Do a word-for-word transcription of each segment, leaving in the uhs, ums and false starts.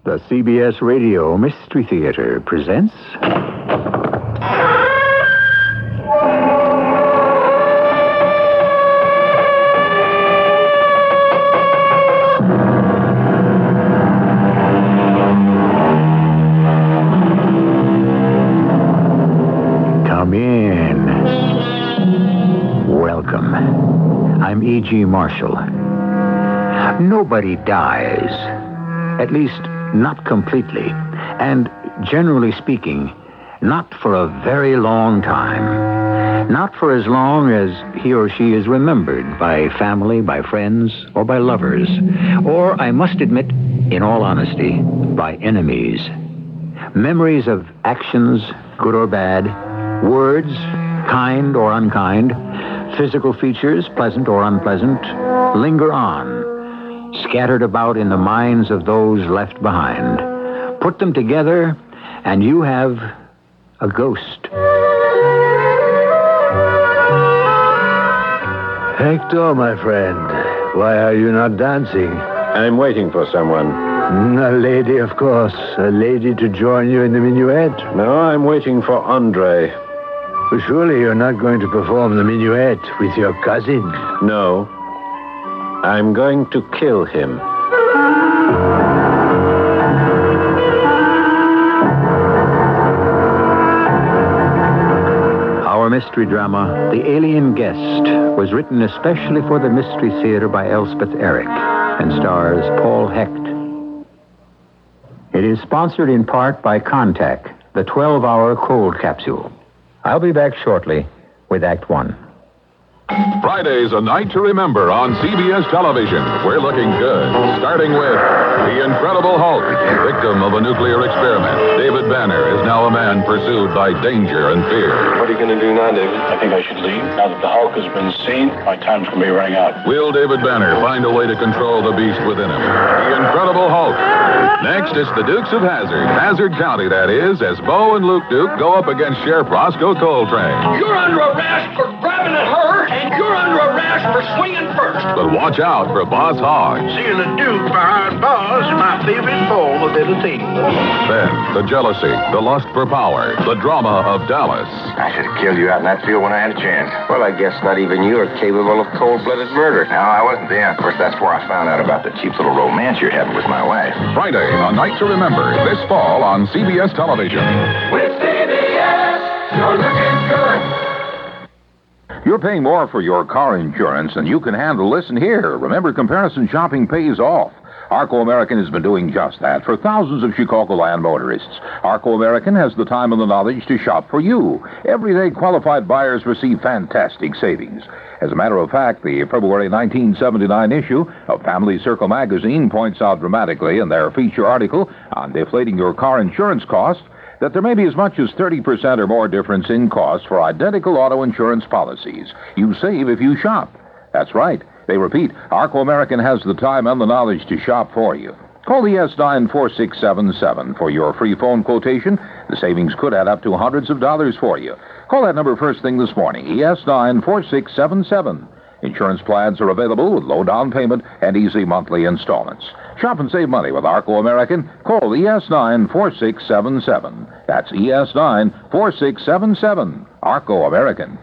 The C B S Radio Mystery Theater presents... Come in. Welcome. I'm E G. Marshall. Nobody dies. At least, not completely. And, generally speaking, not for a very long time. Not for as long as he or she is remembered by family, by friends, or by lovers. Or, I must admit, in all honesty, by enemies. Memories of actions, good or bad, words, kind or unkind, physical features, pleasant or unpleasant, linger on, scattered about in the minds of those left behind. Put them together, and you have a ghost. Hector, my friend, why are you not dancing? I'm waiting for someone. A lady, of course. A lady to join you in the minuet. No, I'm waiting for Andre. Well, surely you're not going to perform the minuet with your cousin. No. I'm going to kill him. Our mystery drama, The Alien Guest, was written especially for the Mystery Theater by Elspeth Eric and stars Paul Hecht. It is sponsored in part by Contact, the twelve-hour cold capsule. I'll be back shortly with Act One. Friday's A Night to Remember on C B S television. We're looking good. Starting with The Incredible Hulk, victim of a nuclear experiment. David Banner is now a man pursued by danger and fear. What are you going to do now, David? I think I should leave. Now that the Hulk has been seen, my time's going to be running out. Will David Banner find a way to control the beast within him? The Incredible Hulk. Next, it's the Dukes of Hazzard. Hazzard County, that is, as Bo and Luke Duke go up against Sheriff Roscoe Coltrane. You're under arrest for grabbing at her, and you're under arrest for swinging first. But watch out for Boss Hogg. Seeing a Duke behind bars is my favorite form of entertainment. Then, the jealousy, the lust for power, the drama of Dallas. I should have killed you out in that field when I had a chance. Well, I guess not even you are capable of cold-blooded murder. No, I wasn't then. Of course, that's where I found out about the cheap little romance you're having with my wife. Friday, A Night to Remember, this fall on C B S television. With C B S, you're looking good. You're paying more for your car insurance than you can handle. Listen here. Remember, comparison shopping pays off. Arco American has been doing just that for thousands of Chicagoland motorists. Arco American has the time and the knowledge to shop for you. Everyday qualified buyers receive fantastic savings. As a matter of fact, the February nineteen seventy-nine issue of Family Circle magazine points out dramatically in their feature article on deflating your car insurance cost that there may be as much as thirty percent or more difference in cost for identical auto insurance policies. You save if you shop. That's right. They repeat, Arco American has the time and the knowledge to shop for you. Call E S nine four six seven seven for your free phone quotation. The savings could add up to hundreds of dollars for you. Call that number first thing this morning, E S nine four six seven seven. Insurance plans are available with low down payment and easy monthly installments. Shop and save money with Arco American. Call E S nine four six seven seven. That's E S nine four six seven seven. Arco American.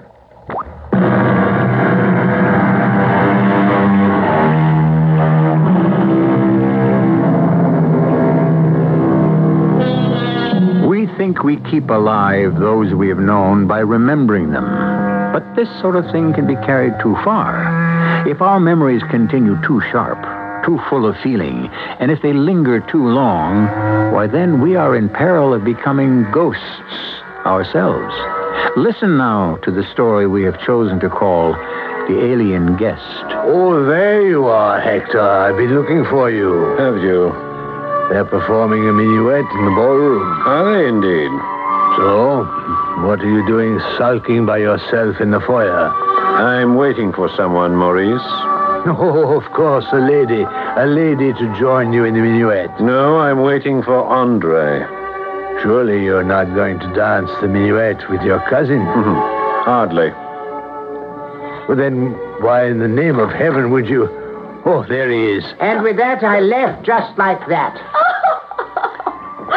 We think we keep alive those we have known by remembering them. But this sort of thing can be carried too far. If our memories continue too sharp, too full of feeling, and if they linger too long, why then we are in peril of becoming ghosts ourselves. Listen now to the story we have chosen to call The Alien Guest. Oh, there you are, Hector. I've been looking for you. Have you? They're performing a minuet in the ballroom. Are they indeed? So, what are you doing sulking by yourself in the foyer? I'm waiting for someone, Maurice. Oh, of course, a lady. A lady to join you in the minuet. No, I'm waiting for Andre. Surely you're not going to dance the minuet with your cousin. Hardly. Well, then, why in the name of heaven would you... Oh, there he is. And with that, I left just like that.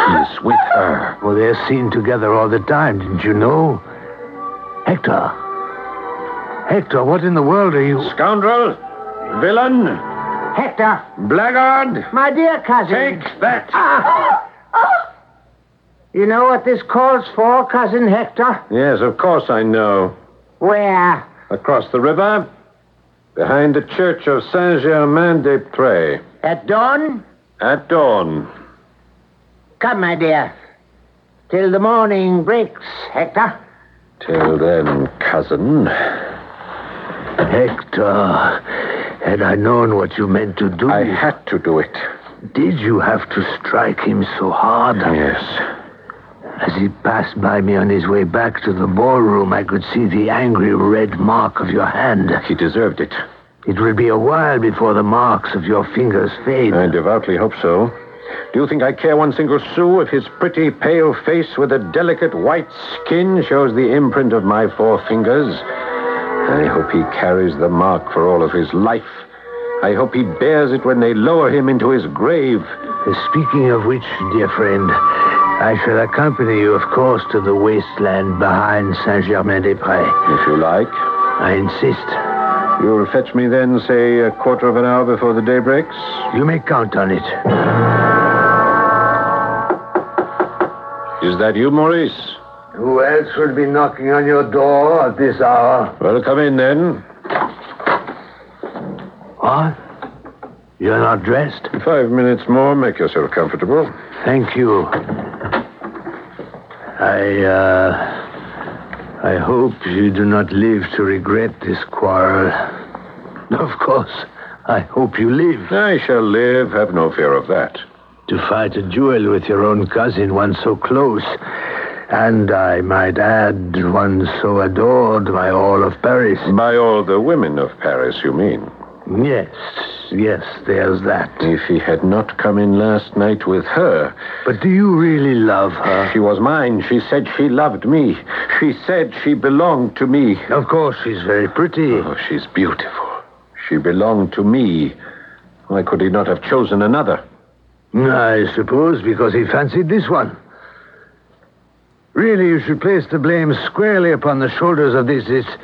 He's with her. Well, they're seen together all the time, didn't you know? Hector. Hector, what in the world are you... Scoundrel! Villain! Hector! Blackguard! My dear cousin! Take that! Ah. Ah. You know what this calls for, Cousin Hector? Yes, of course I know. Where? Across the river, behind the church of Saint-Germain-des-Prés. At dawn? At dawn. Come, my dear. Till the morning breaks, Hector. Till then, cousin. Hector, had I known what you meant to do... I had to do it. Did you have to strike him so hard? Yes. As he passed by me on his way back to the ballroom, I could see the angry red mark of your hand. He deserved it. It will be a while before the marks of your fingers fade. I devoutly hope so. Do you think I care one single sou if his pretty, pale face with a delicate white skin shows the imprint of my four fingers? I hope he carries the mark for all of his life. I hope he bears it when they lower him into his grave. Speaking of which, dear friend, I shall accompany you, of course, to the wasteland behind Saint-Germain-des-Prés. If you like. I insist. You'll fetch me then, say, a quarter of an hour before the day breaks? You may count on it. Is that you, Maurice? Who else would be knocking on your door at this hour? Well, come in then. What? You're not dressed? Five minutes more. Make yourself comfortable. Thank you. I, uh... I hope you do not live to regret this quarrel. Of course, I hope you live. I shall live. Have no fear of that. To fight a duel with your own cousin, one so close, and I might add, one so adored by all of Paris. By all the women of Paris, you mean? Yes, yes, there's that. If he had not come in last night with her... But do you really love her? She was mine. She said she loved me. She said she belonged to me. Of course, she's very pretty. Oh, she's beautiful. She belonged to me. Why could he not have chosen another? I suppose because he fancied this one. Really, you should place the blame squarely upon the shoulders of this, this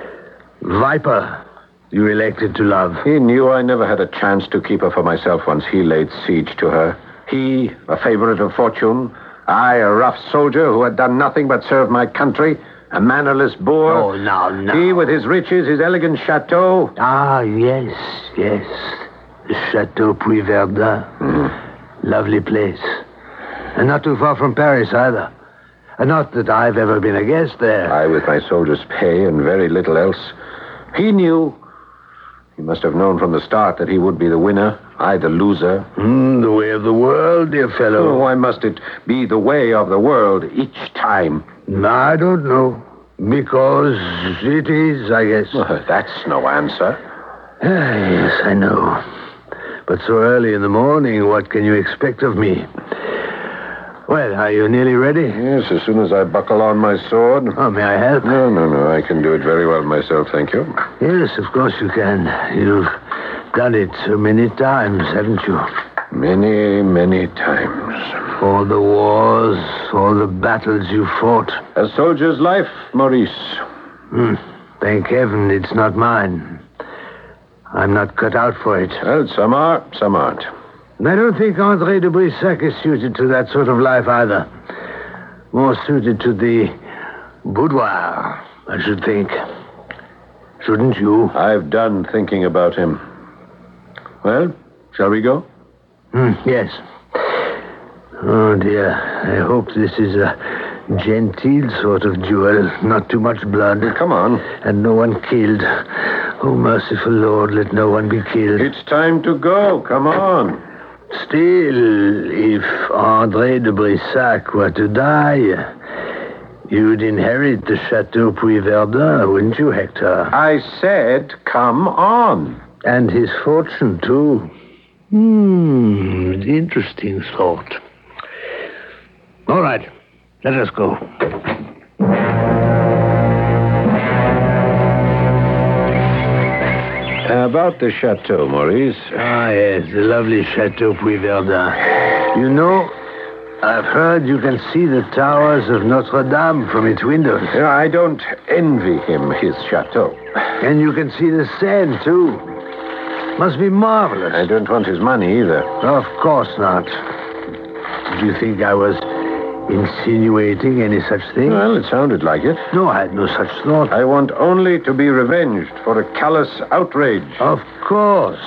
viper you elected to love. He knew I never had a chance to keep her for myself once he laid siege to her. He, a favorite of fortune. I, a rough soldier who had done nothing but serve my country. A mannerless boor. Oh, now, now. He with his riches, his elegant chateau. Ah, yes, yes. The Chateau Puy-Verdun. Mm. Lovely place. And not too far from Paris, either. And not that I've ever been a guest there. I with my soldier's pay and very little else. He knew. He must have known from the start that he would be the winner, I the loser. Mm, the way of the world, dear fellow. Oh, why must it be the way of the world each time? I don't know. Because it is, I guess. Well, that's no answer. Ah, yes, I know. But so early in the morning, what can you expect of me? Well, are you nearly ready? Yes, as soon as I buckle on my sword. Oh, may I help? No, no, no. I can do it very well myself, thank you. Yes, of course you can. You've done it so many times, haven't you? Many, many times. All the wars, all the battles you fought. A soldier's life, Maurice. Hmm. Thank heaven it's not mine. I'm not cut out for it. Well, some are, some aren't. I don't think André de Brissac is suited to that sort of life either. More suited to the boudoir, I should think. Shouldn't you? I've done thinking about him. Well, shall we go? Mm, yes. Oh, dear. I hope this is a genteel sort of duel. Not too much blood. Well, come on. And no one killed. Oh, merciful Lord, let no one be killed. It's time to go. Come on. Still, if André de Brissac were to die, you'd inherit the Chateau Puy-Verdun, wouldn't you, Hector? I said, come on. And his fortune, too. Hmm, interesting thought. All right, let us go. About the chateau, Maurice. Ah, yes, the lovely Chateau Puy-Verdun. You know, I've heard you can see the towers of Notre Dame from its windows. You know, I don't envy him his chateau. And you can see the Seine, too. Must be marvelous. I don't want his money either. Of course not. Did you think I was insinuating any such thing? Well, it sounded like it. No, I had no such thought. I want only to be revenged for a callous outrage. Of course.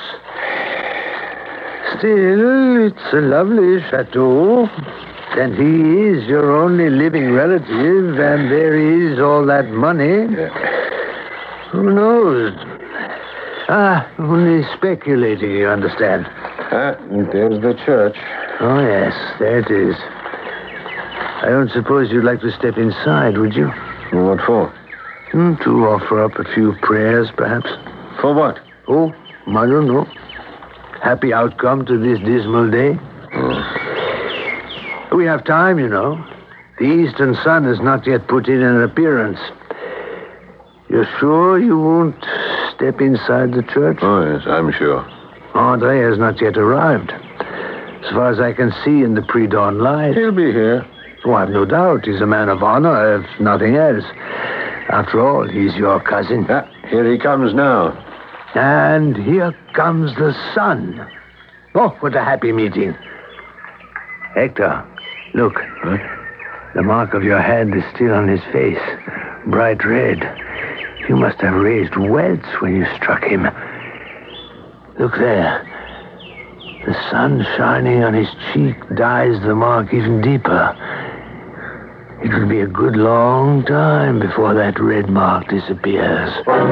Still, it's a lovely chateau. And he is your only living relative, and there is all that money. Yeah. Who knows? Ah, only speculating, you understand. Ah, there's the church. Oh, yes, there it is. I don't suppose you'd like to step inside, would you? What for? Hmm, to offer up a few prayers, perhaps. For what? Oh, I don't know. Happy outcome to this dismal day. Oh. We have time, you know. The eastern sun has not yet put in an appearance. You're sure you won't step inside the church? Oh, yes, I'm sure. Andre has not yet arrived. As far as I can see in the pre-dawn light. He'll be here. Oh, I've no doubt. He's a man of honor, if nothing else. After all, he's your cousin. Ah, here he comes now. And here comes the sun. Oh, what a happy meeting. Hector, look. Huh? The mark of your hand is still on his face. Bright red. You must have raised welts when you struck him. Look there. The sun shining on his cheek dyes the mark even deeper. It will be a good long time before that red mark disappears.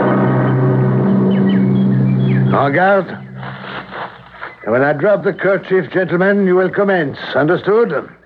En garde. When I drop the kerchief, gentlemen, you will commence. Understood?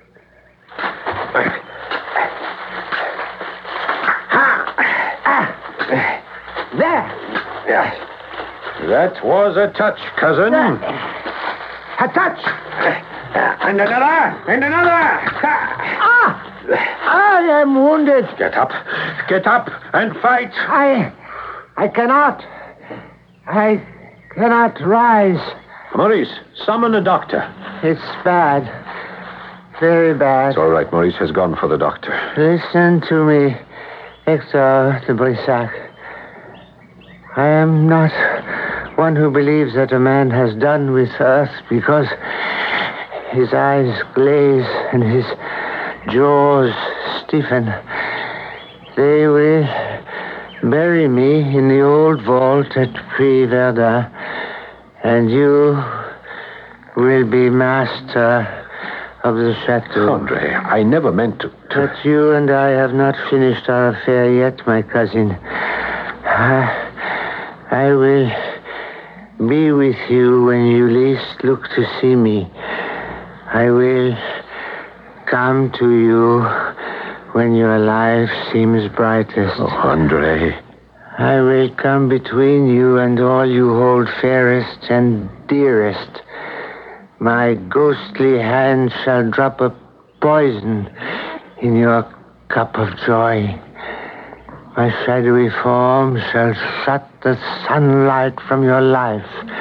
There. Yeah. That was a touch, cousin. A touch. And another. And another. Ah! I am wounded. Get up. Get up and fight. I... I cannot. I cannot rise. Maurice, summon a doctor. It's bad. Very bad. It's all right. Maurice has gone for the doctor. Listen to me, Hector de Brissac. I am not one who believes that a man has done with earth because his eyes glaze and his jaws stiffen. They will bury me in the old vault at Puy Verdun, and you will be master of the chateau. Andre, I never meant to... to... But you and I have not finished our affair yet, my cousin. I... I will be with you when you least look to see me. I will come to you when your life seems brightest. Oh, Andre. I will come between you and all you hold fairest and dearest. My ghostly hand shall drop a poison in your cup of joy. My shadowy form shall shut the sunlight from your life.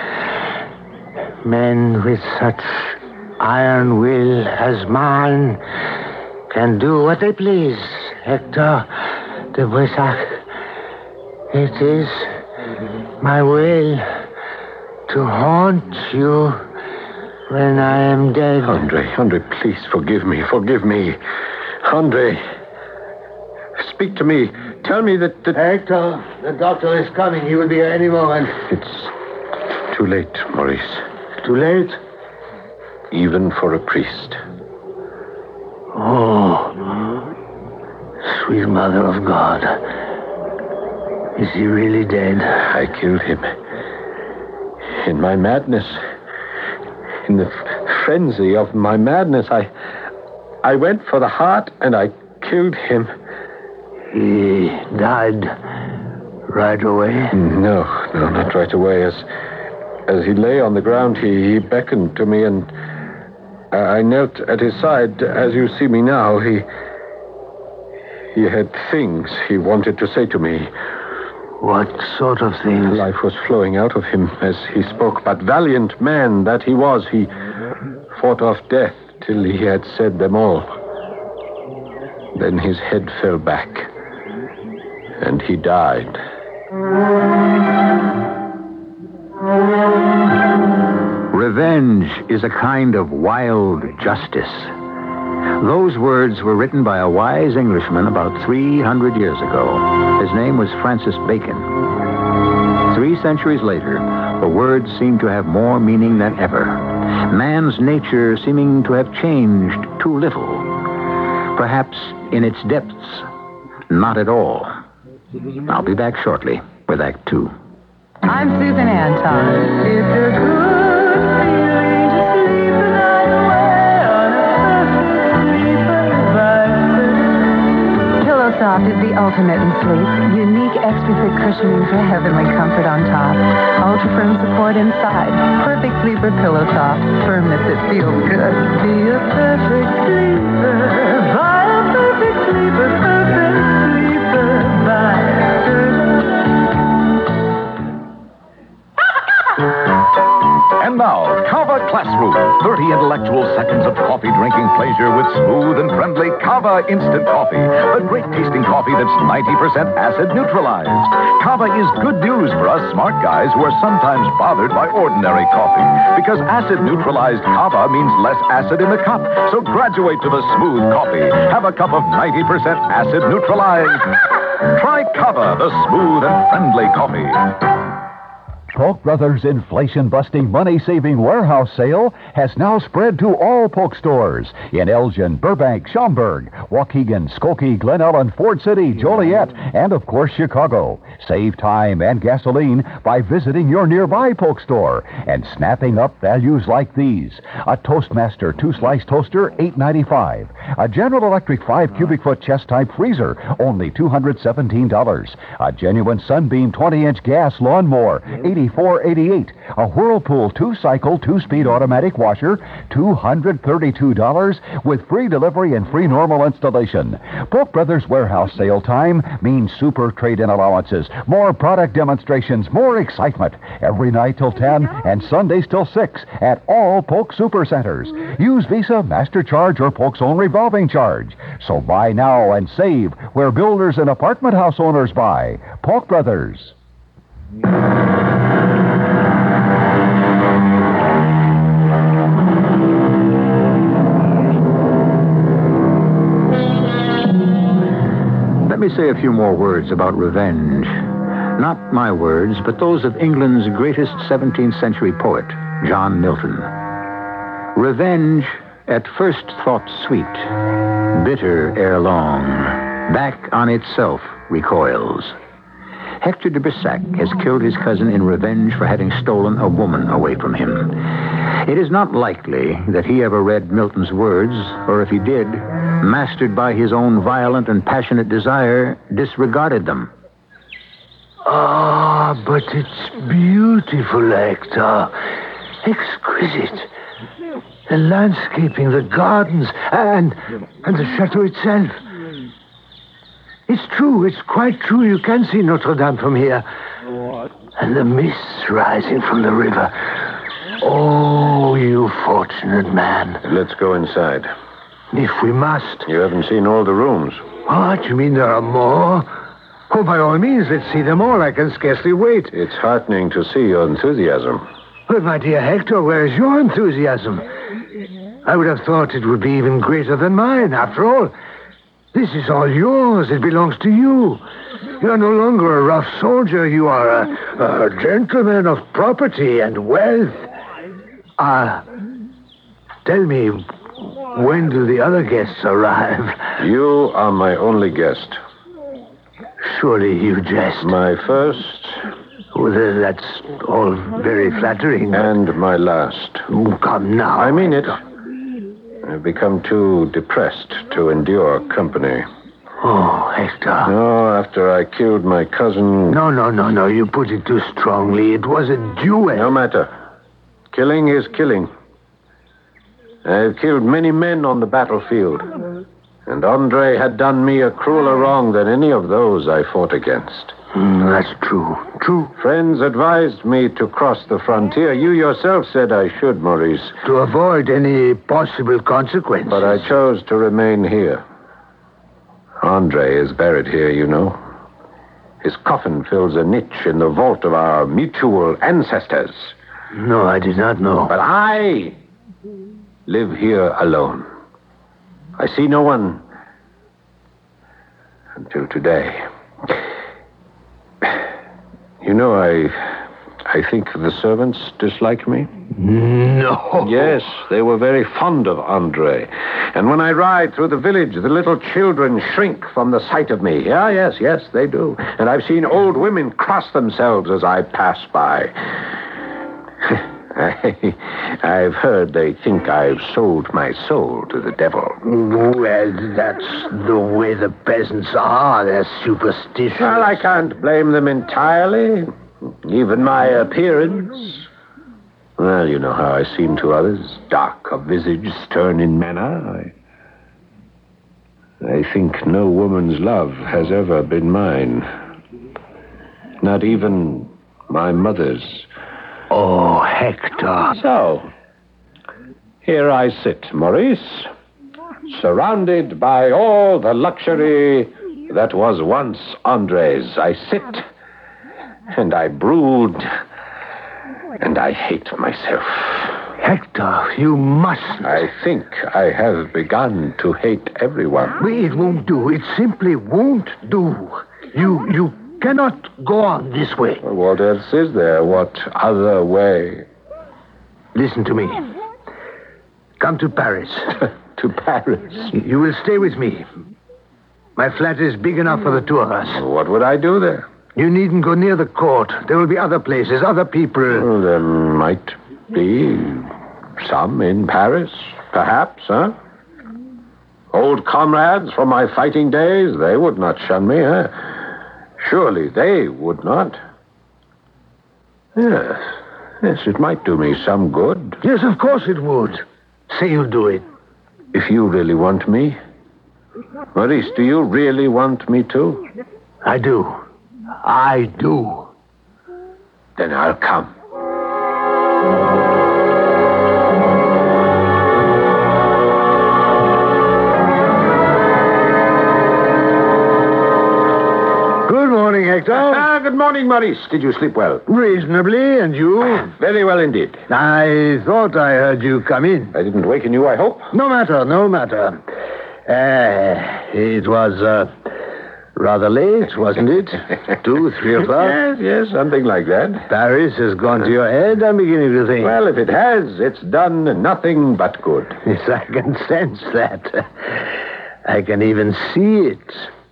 Men with such iron will as mine can do what they please, Hector de Brissac. It is my will to haunt you when I am dead. Andre, Andre, please forgive me, forgive me. Andre, speak to me. Tell me that... that... Hector, the doctor is coming. He will be here any moment. It's too late, Maurice. Too late? Even for a priest. Oh, sweet mother of God. Is he really dead? I killed him. In my madness. In the f- frenzy of my madness, I... I went for the heart and I killed him. He died right away? No, no, not right away. As as he lay on the ground, he, he beckoned to me, and I knelt at his side. As you see me now, he he had things he wanted to say to me. What sort of things? Life was flowing out of him as he spoke, but valiant man that he was, he fought off death till he had said them all. Then his head fell back, and he died. Revenge is a kind of wild justice. Those words were written by a wise Englishman about three hundred years ago. His name was Francis Bacon. Three centuries later, the words seem to have more meaning than ever. Man's nature seeming to have changed too little. Perhaps in its depths, not at all. I'll be back shortly with Act Two. I'm Susan Anton. It's a good feeling to sleep the night away on a sleeper device. PillowSoft is the ultimate in sleep. Unique extra thick cushioning for heavenly comfort on top. Ultra firm support inside. Perfect sleeper PillowSoft. Firmness that feels good. Be a perfect sleeper. Buy a perfect sleeper. Perfect sleeper. Buy a And now, Kava Classroom. thirty intellectual seconds of coffee drinking pleasure with smooth and friendly Kava Instant Coffee. The great tasting coffee that's ninety percent acid neutralized. Kava is good news for us smart guys who are sometimes bothered by ordinary coffee. Because acid neutralized Kava means less acid in the cup. So graduate to the smooth coffee. Have a cup of ninety percent acid neutralized. Try Kava, the smooth and friendly coffee. Polk Brothers' inflation-busting, money-saving warehouse sale has now spread to all Polk stores in Elgin, Burbank, Schaumburg, Waukegan, Skokie, Glen Ellen, Ford City, Joliet, and, of course, Chicago. Save time and gasoline by visiting your nearby Polk store and snapping up values like these. A Toastmaster two-slice toaster, eight ninety-five. A General Electric five cubic foot chest-type freezer, only two hundred seventeen dollars. A genuine Sunbeam twenty-inch gas lawnmower, eighty-four eighty-eight. A Whirlpool two-cycle, two-speed automatic washer, two hundred thirty-two dollars with free delivery and free normal installation. Polk Brothers warehouse sale time means super trade-in allowances, more product demonstrations, more excitement. Every night till ten and Sundays till six at all Polk Supercenters. Use Visa, MasterCharge, or Polk's own revolving charge. So buy now and save where builders and apartment house owners buy. Polk Brothers. Let me say a few more words about revenge. Not my words, but those of England's greatest seventeenth century poet, John Milton. Revenge, at first thought sweet, bitter ere long, back on itself recoils. Hector de Brissac has killed his cousin in revenge for having stolen a woman away from him. It is not likely that he ever read Milton's words, or if he did, mastered by his own violent and passionate desire, disregarded them. Ah, but it's beautiful, Hector. Exquisite. The landscaping, the gardens, and, and the chateau itself. It's true, it's quite true. You can see Notre Dame from here. And the mists rising from the river. Oh, you fortunate man. Let's go inside. If we must. You haven't seen all the rooms. What? You mean there are more? Oh, by all means, let's see them all. I can scarcely wait. It's heartening to see your enthusiasm. But, my dear Hector, where is your enthusiasm? I would have thought it would be even greater than mine. After all, this is all yours. It belongs to you. You are no longer a rough soldier. You are a, a gentleman of property and wealth. Ah, uh, tell me, when do the other guests arrive? You are my only guest. Surely you jest. My first. Well, that's all very flattering. And my last. Oh, come now. I mean it. I've become too depressed to endure company. Oh, Hector. No, after I killed my cousin... No, no, no, no. You put it too strongly. It was a duel. No matter. Killing is killing. I've killed many men on the battlefield. And Andre had done me a crueler wrong than any of those I fought against. Mm, that's true. True. Friends advised me to cross the frontier. You yourself said I should, Maurice. To avoid any possible consequences. But I chose to remain here. Andre is buried here, you know. His coffin fills a niche in the vault of our mutual ancestors. No, I did not know. But I live here alone. I see no one until today. You know, I I think the servants dislike me. No. Yes, they were very fond of Andre. And when I ride through the village, the little children shrink from the sight of me. Yeah, yes, yes, they do. And I've seen old women cross themselves as I pass by. I, I've heard they think I've sold my soul to the devil. Well, that's the way the peasants are. They're superstitious. Well, I can't blame them entirely. Even my appearance. Well, you know how I seem to others. Dark of visage, stern in manner. I, I think no woman's love has ever been mine. Not even my mother's. Oh, Hector. So, here I sit, Maurice, surrounded by all the luxury that was once Andre's. I sit, and I brood, and I hate myself. Hector, you mustn't. I think I have begun to hate everyone. It won't do. It simply won't do. You, you cannot go on this way. Well, what else is there? What other way? Listen to me. Come to Paris. To Paris? You will stay with me. My flat is big enough for the two of us. What would I do there? You needn't go near the court. There will be other places, other people. Well, there might be some in Paris, perhaps, huh? Old comrades from my fighting days, they would not shun me, huh? Surely they would not. Yes, yes, it might do me some good. Yes, of course it would. Say you'll do it. If you really want me. Maurice, do you really want me to? I do. I do. Then I'll come. Good morning, Hector. Ah, good morning, Maurice. Did you sleep well? Reasonably, and you? Very well indeed. I thought I heard you come in. I didn't waken you, I hope? No matter, no matter. Uh, it was uh, rather late, wasn't it? Two, three o'clock? Yes, yes, something like that. Paris has gone to your head, I'm beginning to think. Well, if it has, it's done nothing but good. Yes, I can sense that. I can even see it.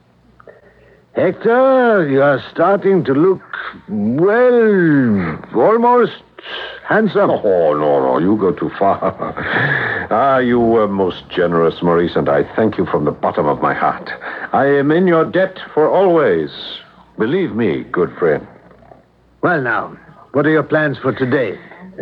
Hector, you are starting to look, well, almost handsome. Oh, no, no, you go too far. Ah, you were most generous, Maurice, and I thank you from the bottom of my heart. I am in your debt for always. Believe me, good friend. Well, now, what are your plans for today?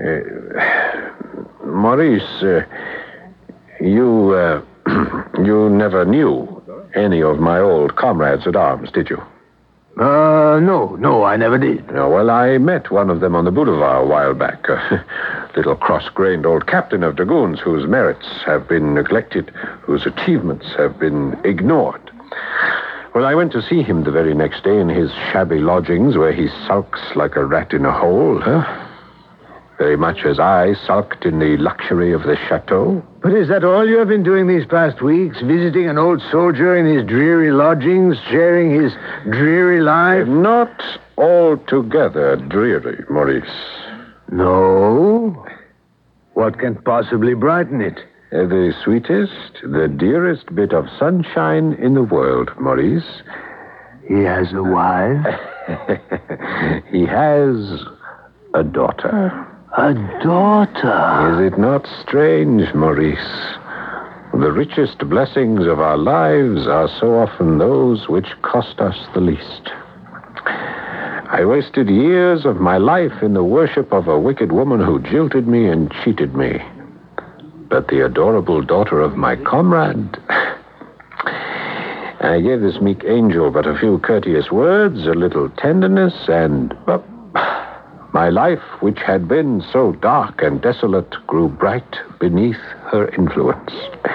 Uh, Maurice, uh, you, uh, you never knew any of my old comrades at arms, did you? Uh, no, no, I never did. No, well, I met one of them on the boulevard a while back. A little cross-grained old captain of dragoons whose merits have been neglected, whose achievements have been ignored. Well, I went to see him the very next day in his shabby lodgings where he sulks like a rat in a hole, huh? Very much as I sulked in the luxury of the chateau. But is that all you have been doing these past weeks? Visiting an old soldier in his dreary lodgings, sharing his dreary life? Not altogether dreary, Maurice. No? What can possibly brighten it? Uh, the sweetest, the dearest bit of sunshine in the world, Maurice. He has a wife? He has a daughter. A daughter? Is it not strange, Maurice? The richest blessings of our lives are so often those which cost us the least. I wasted years of my life in the worship of a wicked woman who jilted me and cheated me. But the adorable daughter of my comrade... I gave this meek angel but a few courteous words, a little tenderness, and well, my life, which had been so dark and desolate, grew bright beneath her influence.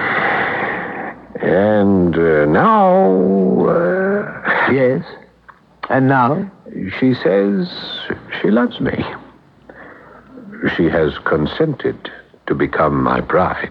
And uh, now... Uh, yes? And now? She says she loves me. She has consented to become my bride.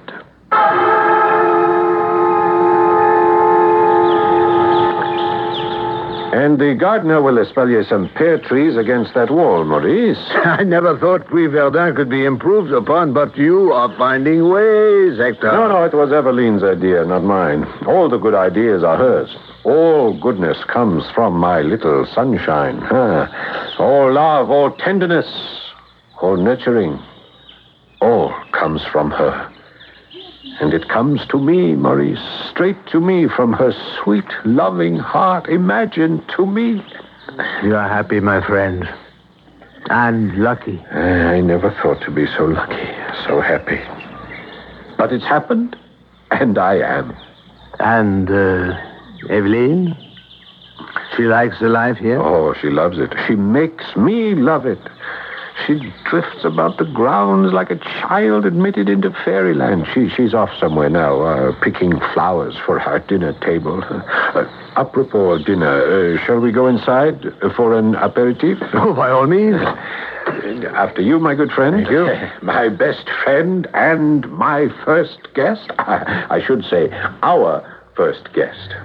And the gardener will espalier some pear trees against that wall, Maurice. I never thought Puy Verdun could be improved upon, but you are finding ways, Hector. No, no, it was Eveline's idea, not mine. All the good ideas are hers. All goodness comes from my little sunshine. Huh? All love, all tenderness, all nurturing, all comes from her. And it comes to me, Maurice, straight to me from her sweet, loving heart. Imagine, to me. You are happy, my friend. And lucky. I never thought to be so lucky, so happy. But it's happened, and I am. And, uh, Eveline? She likes the life here? Oh, she loves it. She makes me love it. She drifts about the grounds like a child admitted into fairyland. She, she's off somewhere now, uh, picking flowers for our dinner table. Uh, apropos of dinner, uh, shall we go inside for an aperitif? Oh, by all means. After you, my good friend. Thank you. My best friend and my first guest. I should say, our first guest.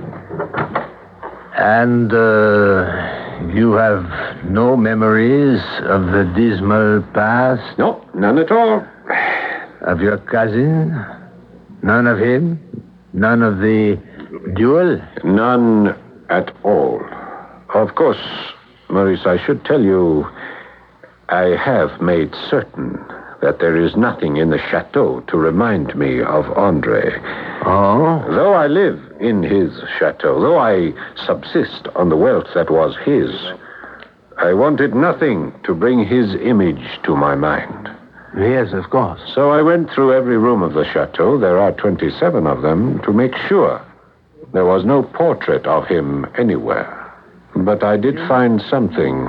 And, uh... you have no memories of the dismal past? No, none at all. Of your cousin? None of him? None of the duel? None at all. Of course, Maurice, I should tell you, I have made certain that there is nothing in the chateau to remind me of Andre. Oh? Though I live in his chateau, though I subsist on the wealth that was his, I wanted nothing to bring his image to my mind. Yes, of course. So I went through every room of the chateau, there are twenty-seven of them, to make sure there was no portrait of him anywhere. But I did find something.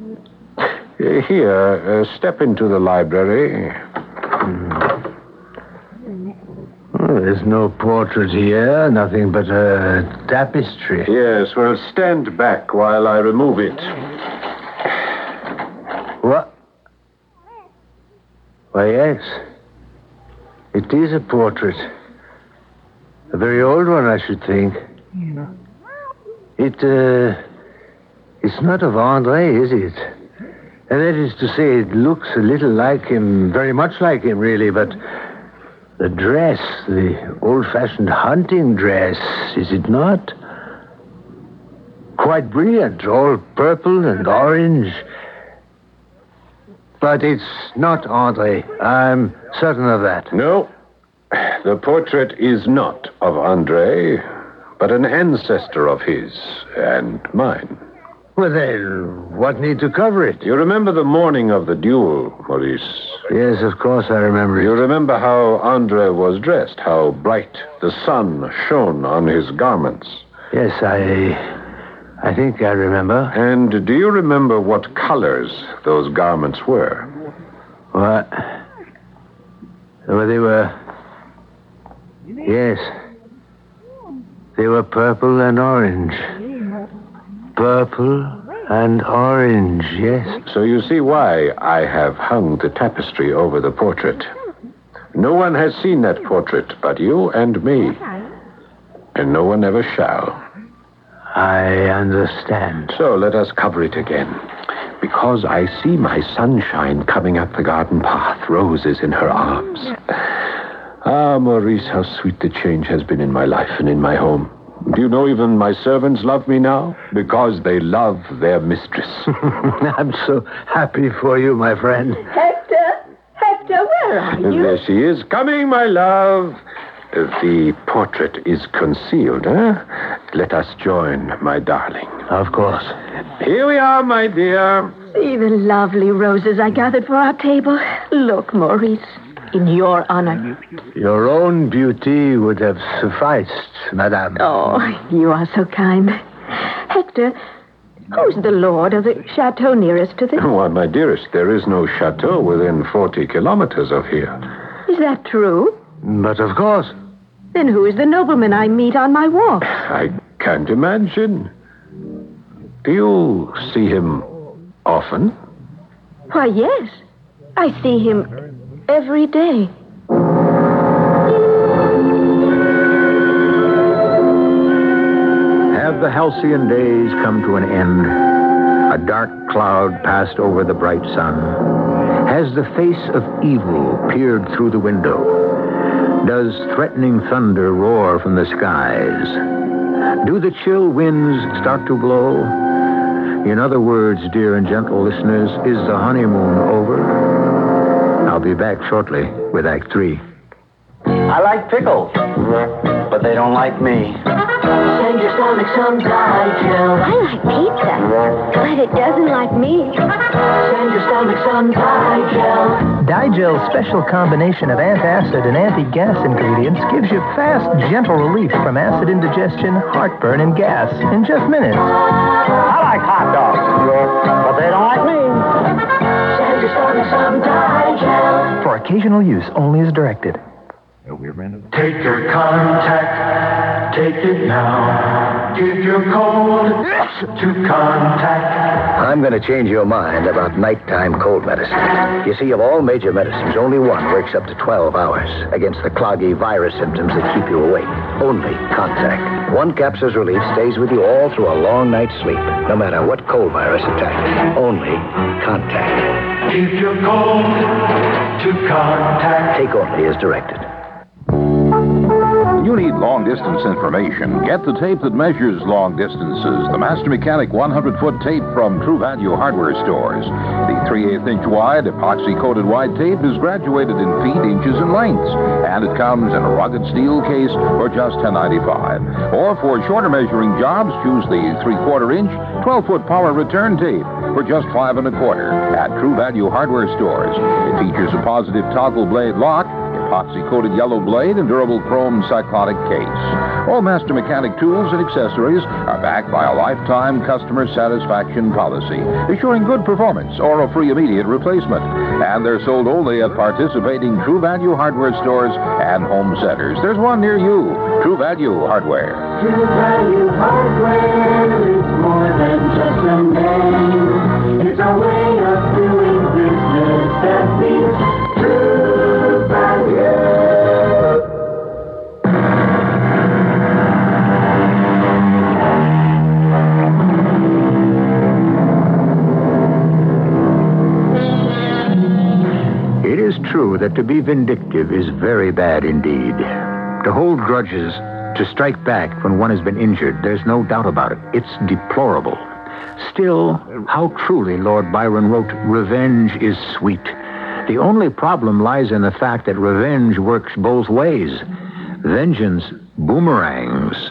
Here, uh, step into the library. Mm. Oh, there's no portrait here, nothing but a tapestry. Yes, well, stand back while I remove it. What? Why, yes. It is a portrait. A very old one, I should think. It, uh... It's not of Andre, is it? And that is to say, it looks a little like him, very much like him, really, but the dress, the old-fashioned hunting dress, is it not? Quite brilliant, all purple and orange. But it's not Andre. I'm certain of that. No, the portrait is not of Andre, but an ancestor of his and mine. Well, then, what need to cover it? You remember the morning of the duel, Maurice? Yes, of course I remember it. You remember how Andre was dressed, how bright the sun shone on his garments? Yes, I... I think I remember. And do you remember what colors those garments were? What? Well, they were... Yes. They were purple and orange. Purple and orange, yes. So you see why I have hung the tapestry over the portrait. No one has seen that portrait but you and me. And no one ever shall. I understand. So let us cover it again. Because I see my sunshine coming up the garden path, roses in her arms. Ah, Maurice, how sweet the change has been in my life and in my home. Do you know even my servants love me now? Because they love their mistress. I'm so happy for you, my friend. Hector? Hector, where are you? There she is. Coming, my love. The portrait is concealed, huh? Let us join, my darling. Of course. Here we are, my dear. See the lovely roses I gathered for our table. Look, Maurice. in your honor. Your own beauty would have sufficed, madame. Oh, you are so kind. Hector, who's the lord of the chateau nearest to this? Why, my dearest, there is no chateau within forty kilometers of here. Is that true? But of course. Then who is the nobleman I meet on my walk? I can't imagine. Do you see him often? Why, yes. I see him every day. Have the halcyon days come to an end? A dark cloud passed over the bright sun. Has the face of evil peered through the window? Does threatening thunder roar from the skies? Do the chill winds start to blow? In other words, dear and gentle listeners, is the honeymoon over? I'll be back shortly with Act Three. I like pickles, but they don't like me. Send your stomach some Digel. I like pizza, but it doesn't like me. Send your stomach some Digel. Digel's special combination of antacid and anti-gas ingredients gives you fast, gentle relief from acid indigestion, heartburn, and gas in just minutes. I like hot dogs, but they don't like me. Send your stomach some Digel. For occasional use only as directed. Take your contact, take it now. Give your cold to contact. I'm going to change your mind about nighttime cold medicine. You see, of all major medicines, only one works up to twelve hours against the cloggy virus symptoms that keep you awake. Only Contact. One capsule's relief stays with you all through a long night's sleep, no matter what cold virus attacks. Only Contact. Give your cold to contact. Take only as directed. When you need long-distance information, get the tape that measures long distances. The Master Mechanic one hundred foot tape from True Value Hardware Stores. The three eighths inch wide, epoxy-coated wide tape is graduated in feet, inches, and lengths. And it comes in a rugged steel case for just ten dollars and ninety-five cents. Or for shorter measuring jobs, choose the three quarter inch, twelve foot power return tape for just five and a quarter at True Value Hardware Stores. It features a positive toggle blade lock, epoxy-coated yellow blade, and durable chrome cyclonic case. All Master Mechanic tools and accessories are backed by a lifetime customer satisfaction policy, assuring good performance or a free immediate replacement. And they're sold only at participating True Value Hardware stores and home centers. There's one near you. True Value Hardware. True Value Hardware is more than just a name. It's a way of doing business that means True Value. It is true that to be vindictive is very bad indeed. To hold grudges, to strike back when one has been injured, there's no doubt about it. It's deplorable. Still, how truly Lord Byron wrote, "Revenge is sweet." The only problem lies in the fact that revenge works both ways. Vengeance boomerangs.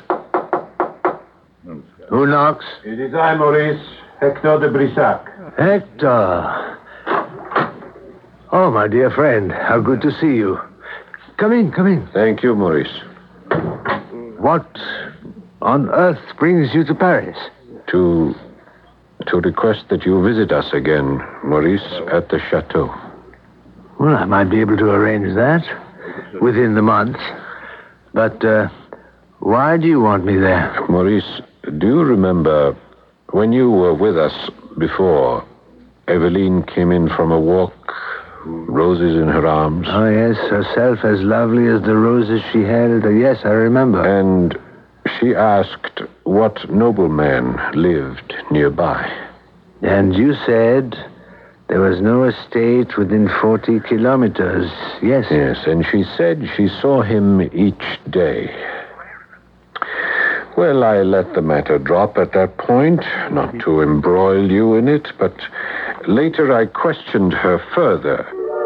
Who knocks? It is I, Maurice. Hector de Brissac. Hector. Oh, my dear friend, how good to see you. Come in, come in. Thank you, Maurice. What on earth brings you to Paris? To... to request that you visit us again, Maurice, at the chateau. Well, I might be able to arrange that within the month. But, uh, why do you want me there? Maurice, do you remember when you were with us before, Eveline came in from a walk, roses in her arms? Oh, yes, herself as lovely as the roses she held. Yes, I remember. And she asked what nobleman lived nearby. And you said there was no estate within forty kilometers. Yes. Yes, and she said she saw him each day. Well, I let the matter drop at that point, not to embroil you in it, but later I questioned her further.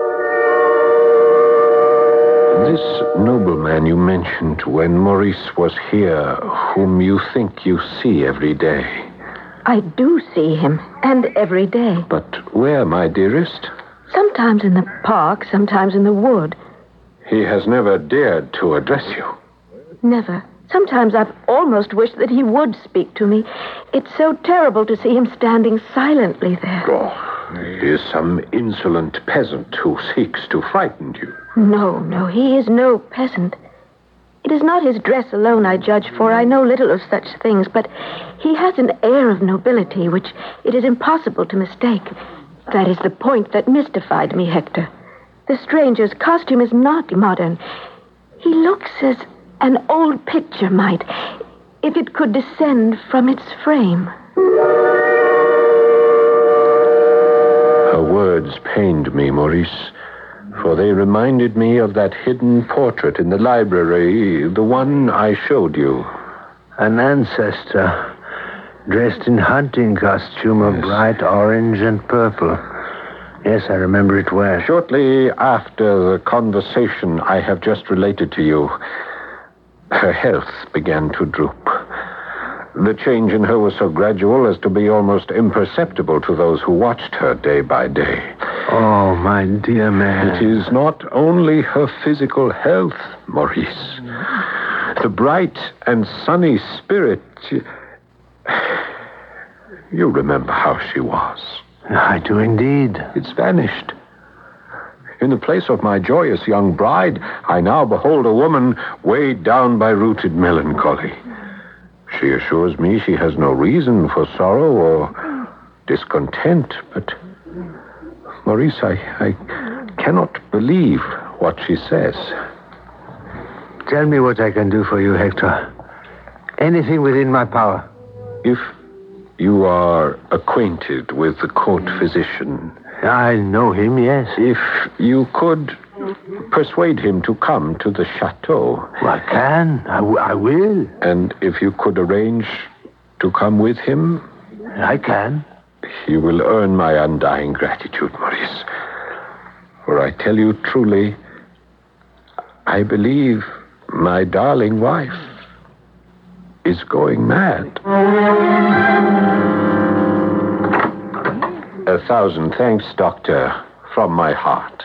This nobleman you mentioned when Maurice was here, whom you think you see every day. I do see him, and every day. But where, my dearest? Sometimes in the park, sometimes in the wood. He has never dared to address you. Never. Sometimes I've almost wished that he would speak to me. It's so terrible to see him standing silently there. Oh, he is some insolent peasant who seeks to frighten you. No, no, he is no peasant. It is not his dress alone I judge, for I know little of such things, but he has an air of nobility which it is impossible to mistake. That is the point that mystified me, Hector. The stranger's costume is not modern. He looks as an old picture might, if it could descend from its frame. Her words pained me, Maurice, for they reminded me of that hidden portrait in the library, the one I showed you. An ancestor, dressed in hunting costume of yes. bright orange and purple. Yes, I remember it well. Shortly after the conversation I have just related to you, her health began to droop. The change in her was so gradual as to be almost imperceptible to those who watched her day by day. Oh, my dear man. It is not only her physical health, Maurice. The bright and sunny spirit. You remember how she was. I do indeed. It's vanished. In the place of my joyous young bride, I now behold a woman weighed down by rooted melancholy. She assures me she has no reason for sorrow or discontent, but, Maurice, I, I cannot believe what she says. Tell me what I can do for you, Hector. Anything within my power. If you are acquainted with the court physician. I know him, yes. If you could persuade him to come to the chateau. Well, I can. I, w- I will. And if you could arrange to come with him. I can. You will earn my undying gratitude, Maurice. For I tell you truly, I believe my darling wife is going mad. A thousand thanks, Doctor, from my heart.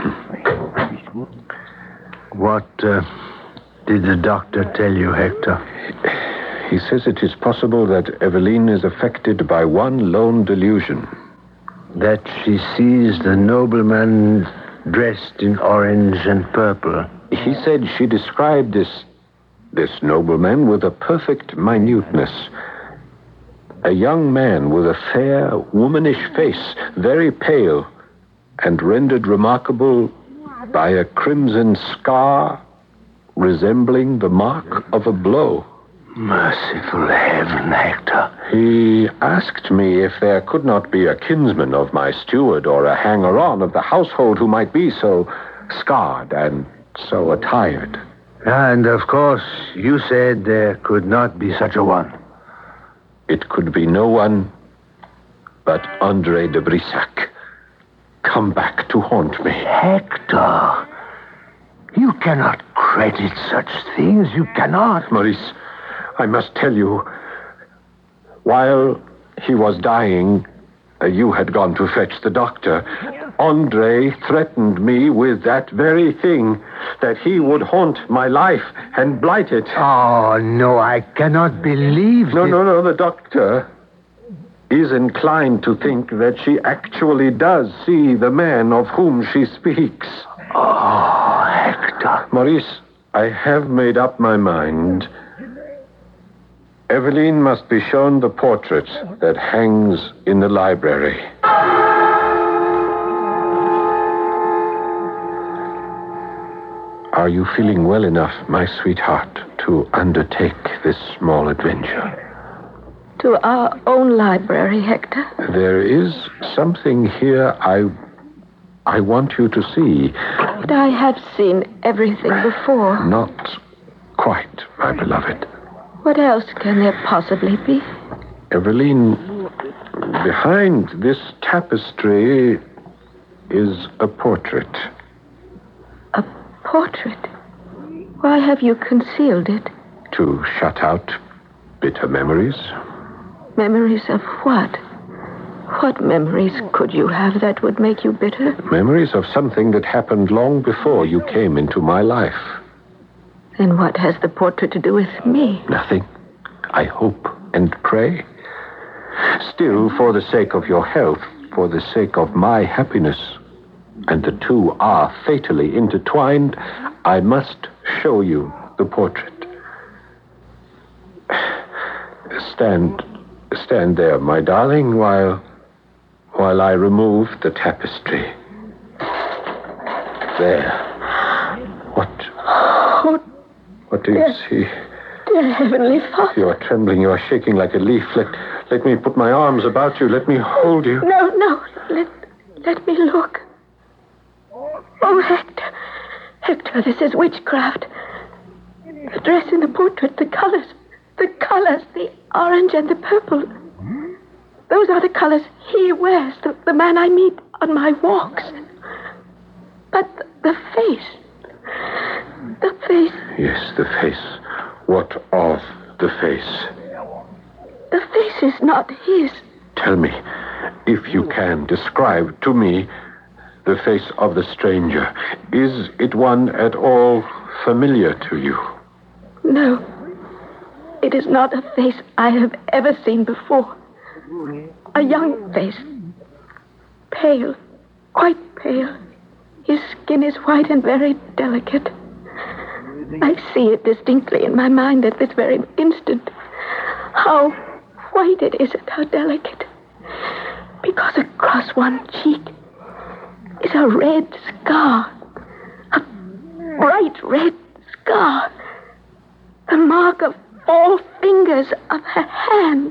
What uh, did the doctor tell you, Hector? He says it is possible that Eveline is affected by one lone delusion. That she sees the nobleman dressed in orange and purple. He said she described this, this nobleman with a perfect minuteness. A young man with a fair, womanish face, very pale, and rendered remarkable by a crimson scar resembling the mark of a blow. Merciful heaven, Hector. He asked me if there could not be a kinsman of my steward or a hanger-on of the household who might be so scarred and so attired. And, of course, you said there could not be such a one. It could be no one but André de Brissac, come back to haunt me. Hector, you cannot credit such things. You cannot. Maurice, I must tell you, while he was dying, uh, you had gone to fetch the doctor. André threatened me with that very thing, that he would haunt my life and blight it. Oh, no, I cannot believe No, it. no, no, the doctor is inclined to think that she actually does see the man of whom she speaks. Oh, Hector. Maurice, I have made up my mind. Eveline must be shown the portrait that hangs in the library. Are you feeling well enough, my sweetheart, to undertake this small adventure? To our own library, Hector? There is something here I... I want you to see. But I have seen everything before. Not quite, my beloved. What else can there possibly be? Eveline, behind this tapestry is a portrait. A portrait? Why have you concealed it? To shut out bitter memories. Memories of what? What memories could you have that would make you bitter? Memories of something that happened long before you came into my life. And what has the portrait to do with me? Nothing. I hope and pray. Still, for the sake of your health, for the sake of my happiness, and the two are fatally intertwined, I must show you the portrait. Stand, stand there, my darling, while, while I remove the tapestry. There. What? Oh, What do you dear, see? Dear Heavenly Father. You are trembling. You are shaking like a leaf. Let, let me put my arms about you. Let me hold you. No, no. Let, let me look. Oh, Hector. Hector, this is witchcraft. The dress in the portrait, the colors, the colors, the orange and the purple. Those are the colors he wears, the, the man I meet on my walks. But the, the face, the face. Yes, the face. What of the face? The face is not his. Tell me, if you can, describe to me the face of the stranger. Is it one at all familiar to you? No. It is not a face I have ever seen before. A young face. Pale. Quite pale. His skin is white and very delicate. I see it distinctly in my mind at this very instant. How white it is and how delicate. Because across one cheek is a red scar. A bright red scar. The mark of all fingers of her hand.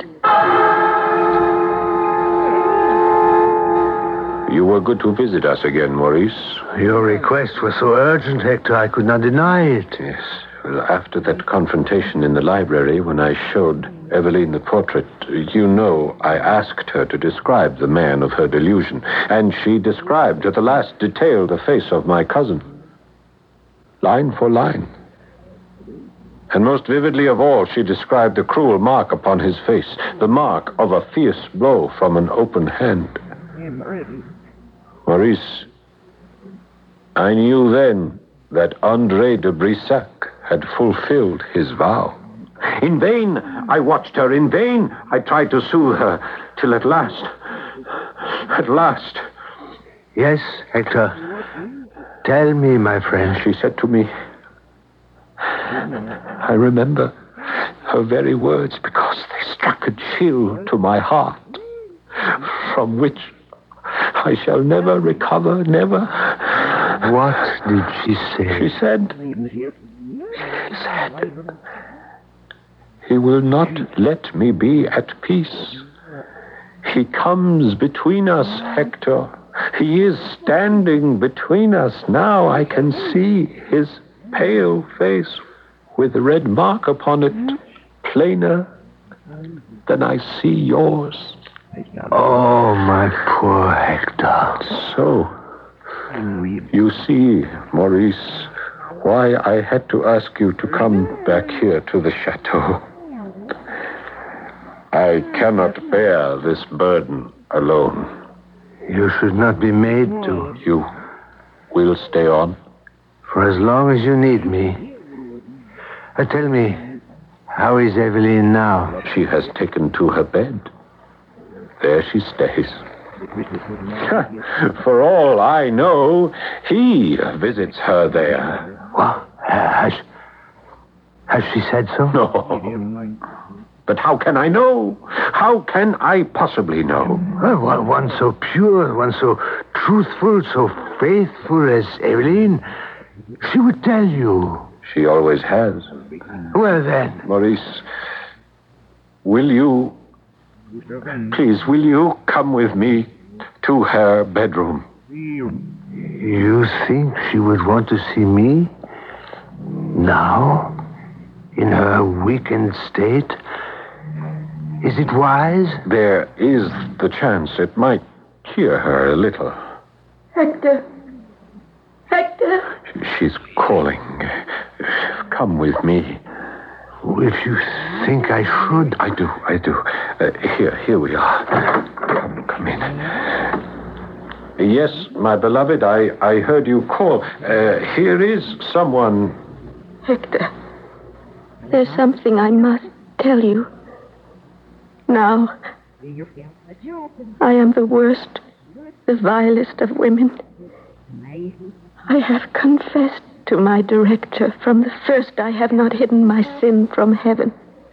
You were good to visit us again, Maurice. Your request was so urgent, Hector, I could not deny it. Yes. Well, after that confrontation in the library, when I showed Eveline the portrait, you know, I asked her to describe the man of her delusion, and she described to the last detail the face of my cousin. Line for line. And most vividly of all, she described the cruel mark upon his face, the mark of a fierce blow from an open hand. Maurice, I knew then that André de Brissac had fulfilled his vow. In vain I watched her. In vain I tried to soothe her, till at last, at last... Yes, Hector. Tell me, my friend. She said to me, I remember her very words because they struck a chill to my heart, from which I shall never recover, never. What did she say? She said, she said, he will not let me be at peace. He comes between us, Hector. He is standing between us now. I can see his pale face with a red mark upon it, plainer than I see yours. Oh, my poor Hector. So, you see, Maurice, why I had to ask you to come back here to the chateau. I cannot bear this burden alone. You should not be made to. You will stay on? For as long as you need me. Uh, tell me, how is Eveline now? She has taken to her bed. There she stays. For all I know, he visits her there. What? Has, has she said so? No. But how can I know? How can I possibly know? Well, one so pure, one so truthful, so faithful as Eveline, she would tell you. She always has. Well, then. Maurice, will you, please, will you come with me to her bedroom? You think she would want to see me? Now? In her weakened state? Is it wise? There is the chance it might cheer her a little. Hector. Hector. She's calling. Come with me. If you think I should. I do, I do. Uh, here, here we are. Come, come in. Yes, my beloved, I, I heard you call. Uh, here is someone. Hector, there's something I must tell you. Now, I am the worst, the vilest of women. I have confessed to my director. From the first, I have not hidden my sin from heaven.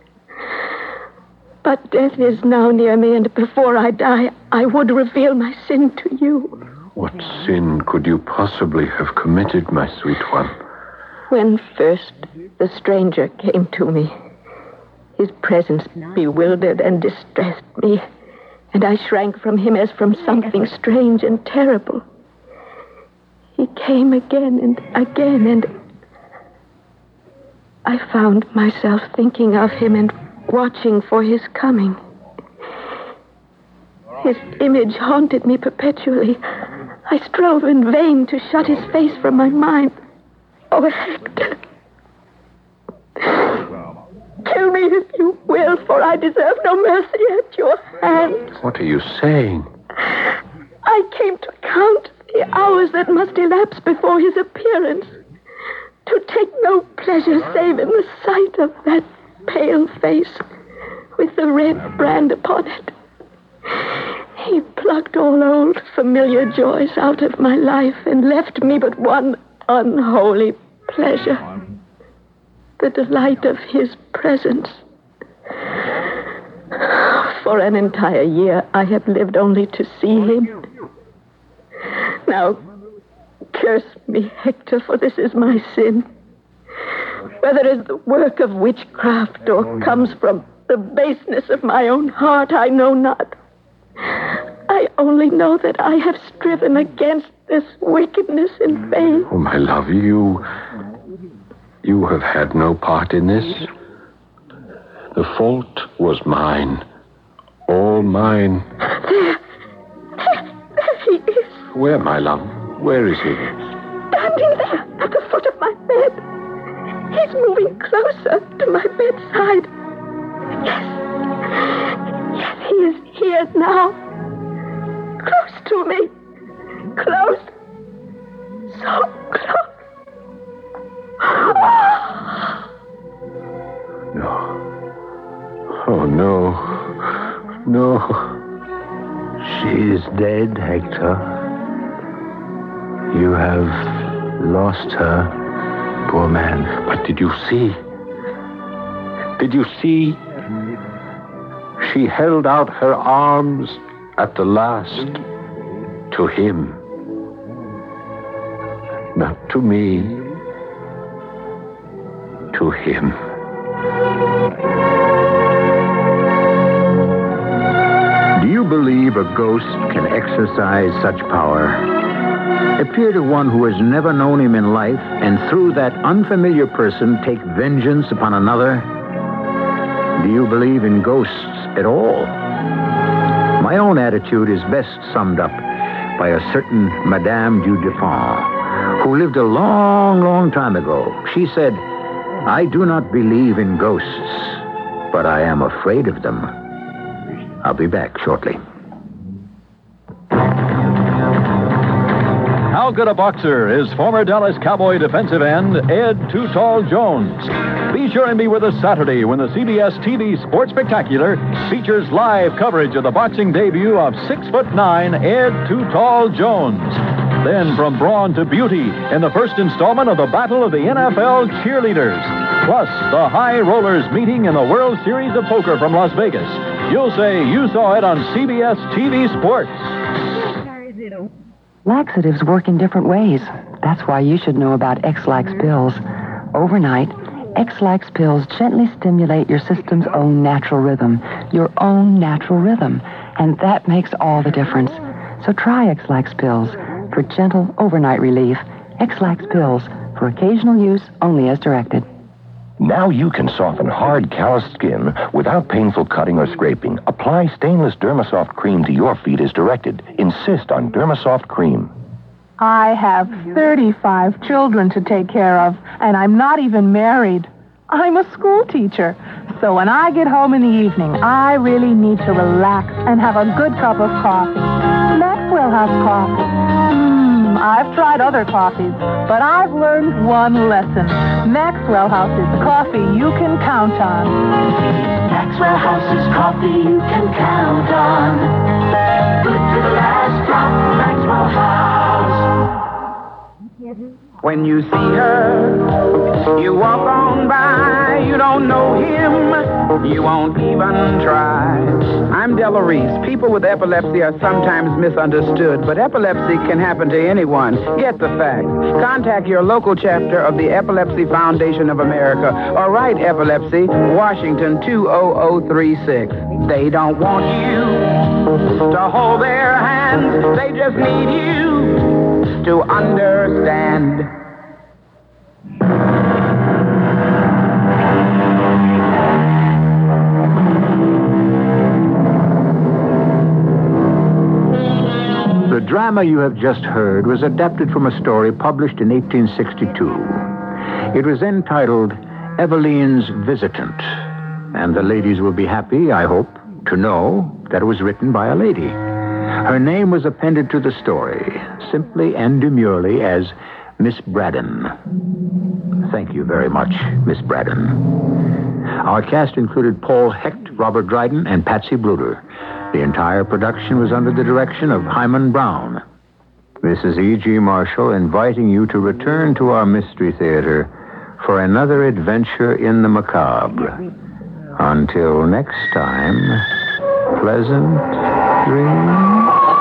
But death is now near me, and before I die, I would reveal my sin to you. What sin could you possibly have committed, my sweet one? When first the stranger came to me, his presence bewildered and distressed me, and I shrank from him as from something strange and terrible. He came again and again, and I found myself thinking of him and watching for his coming. His image haunted me perpetually. I strove in vain to shut his face from my mind. Oh, Hector, kill me if you will, for I deserve no mercy at your hands. What are you saying? I came to count the hours that must elapse before his appearance, to take no pleasure save in the sight of that pale face with the red brand upon it. He plucked all old familiar joys out of my life and left me but one unholy pleasure, the delight of his presence. For an entire year, I have lived only to see him. Now, curse me, Hector, for this is my sin. Whether it is the work of witchcraft or comes from the baseness of my own heart, I know not. I only know that I have striven against this wickedness in vain. Oh, my love, you... You have had no part in this. The fault was mine. All mine. There. There he is. Where, my love? Where is he? Standing there at the foot of my bed. He's moving closer to my bedside. Yes. Yes, he is here now. Close to me. Close. So close. No. Oh, no. No. She is dead, Hector. You have lost her, poor man. But did you see? Did you see? She held out her arms at the last to him. Not to me. To him. Do you believe a ghost can exercise such power? Appear to one who has never known him in life, and through that unfamiliar person take vengeance upon another? Do you believe in ghosts at all? My own attitude is best summed up by a certain Madame du Deffand, who lived a long, long time ago. She said, "I do not believe in ghosts, but I am afraid of them." I'll be back shortly. How good a boxer is former Dallas Cowboy defensive end Ed Too Tall Jones? Be sure and be with us Saturday when the C B S T V Sports Spectacular features live coverage of the boxing debut of six foot nine Ed Too Tall Jones. Then from brawn to beauty in the first installment of the Battle of the N F L Cheerleaders. Plus, the High Rollers meeting in the World Series of Poker from Las Vegas. You'll say you saw it on C B S T V Sports. Laxatives work in different ways. That's why you should know about X-Lax pills. Overnight, X-Lax pills gently stimulate your system's own natural rhythm, your own natural rhythm, and that makes all the difference. So try X-Lax pills for gentle overnight relief. X-Lax pills for occasional use only as directed. Now you can soften hard, calloused skin without painful cutting or scraping. Apply stainless Dermasoft cream to your feet as directed. Insist on Dermasoft cream. I have thirty-five children to take care of, and I'm not even married. I'm a school teacher. So when I get home in the evening, I really need to relax and have a good cup of coffee. Maxwell House coffee. Mmm, I've tried other coffees, but I've learned one lesson. Maxwell House is coffee you can count on. Maxwell House is coffee you can count on. Good to the last drop, Maxwell House. When you see her, you walk on by, you don't know him, you won't even try. I'm Della Reese. People with epilepsy are sometimes misunderstood, but epilepsy can happen to anyone. Get the facts. Contact your local chapter of the Epilepsy Foundation of America or write Epilepsy, Washington two oh oh three six. They don't want you to hold their hands, they just need you to understand. The drama you have just heard was adapted from a story published in eighteen sixty-two. It was entitled Eveline's Visitant, and the ladies will be happy, I hope, to know that it was written by a lady. Her name was appended to the story, simply and demurely as Miss Braddon. Thank you very much, Miss Braddon. Our cast included Paul Hecht, Robert Dryden, and Patsy Bruder. The entire production was under the direction of Hyman Brown. This is E G. Marshall inviting you to return to our Mystery Theater for another adventure in the macabre. Until next time, pleasant dreams.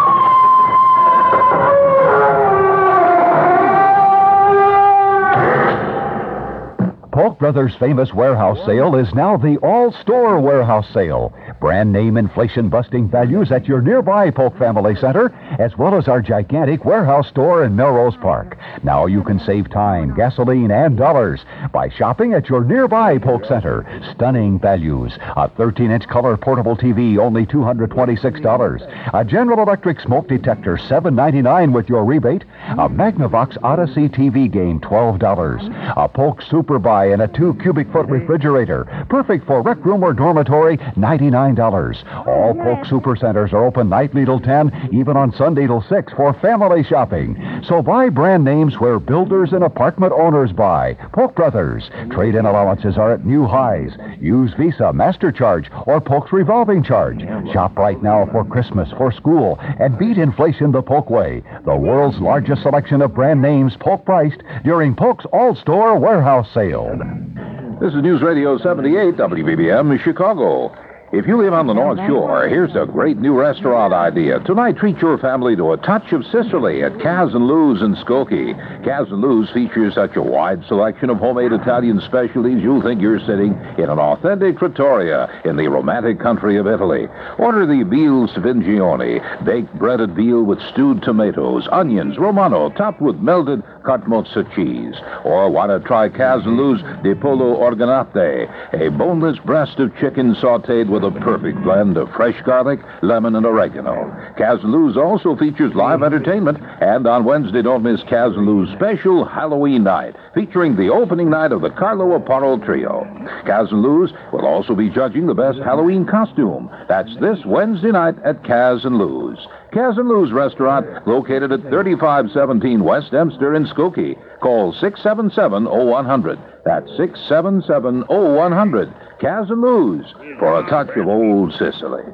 Polk Brothers' famous warehouse sale is now the all-store warehouse sale. Brand name inflation-busting values at your nearby Polk Family Center, as well as our gigantic warehouse store in Melrose Park. Now you can save time, gasoline, and dollars by shopping at your nearby Polk Center. Stunning values. A thirteen-inch color portable T V, only two hundred twenty-six dollars. A General Electric smoke detector, seven ninety-nine with your rebate. A Magnavox Odyssey T V game, twelve dollars. A Polk Super Buy and a two cubic foot refrigerator, perfect for rec room or dormitory, ninety-nine dollars. All Polk Supercenters are open nightly till ten, even on Sunday till six for family shopping. So buy brand names where builders and apartment owners buy. Polk Brothers. Trade-in allowances are at new highs. Use Visa, MasterCharge, or Polk's revolving charge. Shop right now for Christmas, for school, and beat inflation the Polk way. The world's largest selection of brand names Polk priced during Polk's all-store warehouse sale. This is News Radio seventy-eight, W B B M, Chicago. If you live on the North Shore, here's a great new restaurant idea. Tonight, treat your family to a touch of Sicily at Kaz and Lou's in Skokie. Kaz and Lou's features such a wide selection of homemade Italian specialties, you'll think you're sitting in an authentic trattoria in the romantic country of Italy. Order the veal sfingione, baked breaded veal with stewed tomatoes, onions, romano, topped with melted cut mozza cheese. Or why not try Kaz and Lou's di pollo organate, a boneless breast of chicken sautéed with a perfect blend of fresh garlic, lemon, and oregano. Kaz and Lou's also features live entertainment, and on Wednesday, don't miss Kaz and Lou's special Halloween night, featuring the opening night of the Carlo Aparo Trio. Kaz and Lou's will also be judging the best Halloween costume. That's this Wednesday night at Kaz and Lou's. Kaz and Lou's restaurant, located at thirty-five seventeen West Dempster in Skokie. Call six seven seven, oh one hundred. That's six seven seven, oh one hundred. Kaz and Lou's, for a touch of old Sicily.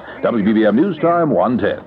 W B B M News Time, one ten.